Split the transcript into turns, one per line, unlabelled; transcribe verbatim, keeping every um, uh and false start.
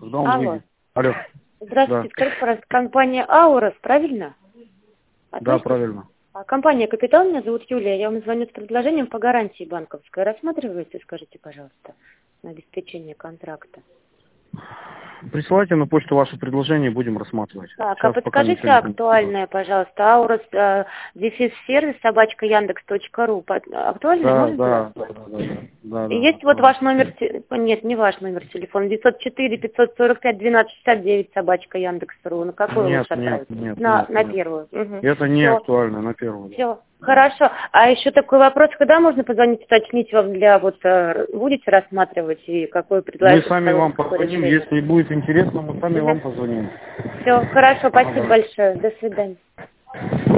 Когда он
Алло.
выйдет? Алло.
Здравствуйте,
Да.
скажите, пожалуйста, компания Аурос, правильно?
Да,
Относитесь?
правильно.
А, Компания «Капитал», меня зовут Юлия, я вам звоню с предложением по гарантии банковской. Рассматриваете, скажите, пожалуйста, на обеспечение контракта?
Присылайте на почту ваше предложение, будем рассматривать.
Так, а
Сейчас пока
подскажите
ничего не знаю.
актуальное, пожалуйста, Аурос, э, дефис сервис, собачка яндекс точка ру. Под- Актуальное
Да,
можете
да,
дать?
да, да, да, да,
И
да,
есть вот
актуально.
ваш номер, те- нет, не ваш номер телефона, девятьсот четыре пятьсот сорок пять двенадцать шестьдесят девять, собачка яндекс.ру. На какую
Нет,
лучше
нет,
отправить?
нет,
На,
нет,
на
нет.
первую. Угу.
Это не
Все,
актуально, на первую. Да.
все. Хорошо. А еще такой вопрос, когда можно позвонить, уточнить вам для вот, э, будете рассматривать и какое
Мы
предложение?
сами вам позвоним, если будет интересно, мы сами
Угу.
вам позвоним.
Все, хорошо, спасибо
Ага.
большое. До свидания.